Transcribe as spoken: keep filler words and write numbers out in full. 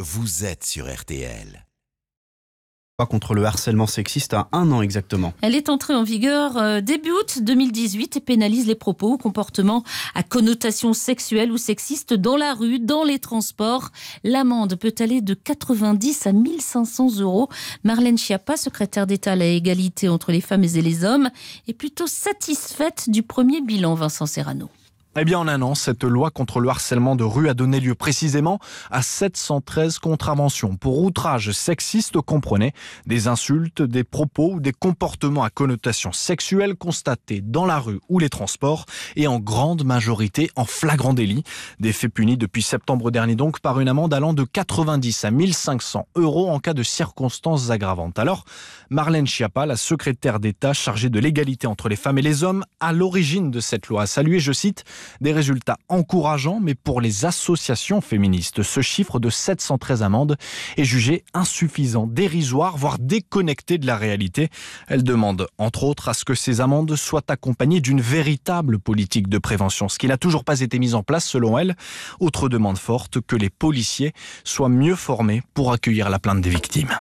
vous êtes sur R T L. Contre le harcèlement sexiste à un an exactement. Elle est entrée en vigueur euh, début août deux mille dix-huit et pénalise les propos ou comportements à connotation sexuelle ou sexiste dans la rue, dans les transports. L'amende peut aller de quatre-vingt-dix à mille cinq cents euros. Marlène Schiappa, secrétaire d'État à l'égalité entre les femmes et les hommes, est plutôt satisfaite du premier bilan, Vincent Serrano. Eh bien, en un an, cette loi contre le harcèlement de rue a donné lieu précisément à sept cent treize contraventions pour outrage sexiste. Comprenez des insultes, des propos ou des comportements à connotation sexuelle constatés dans la rue ou les transports et en grande majorité en flagrant délit. Des faits punis depuis septembre dernier donc par une amende allant de quatre-vingt-dix à mille cinq cents euros en cas de circonstances aggravantes. Alors, Marlène Schiappa, la secrétaire d'État chargée de l'égalité entre les femmes et les hommes, à l'origine de cette loi, a salué, je cite, des résultats encourageants, mais pour les associations féministes, ce chiffre de sept cent treize amendes est jugé insuffisant, dérisoire, voire déconnecté de la réalité. Elle demande, entre autres, à ce que ces amendes soient accompagnées d'une véritable politique de prévention, ce qui n'a toujours pas été mis en place selon elle. Autre demande forte, que les policiers soient mieux formés pour accueillir la plainte des victimes.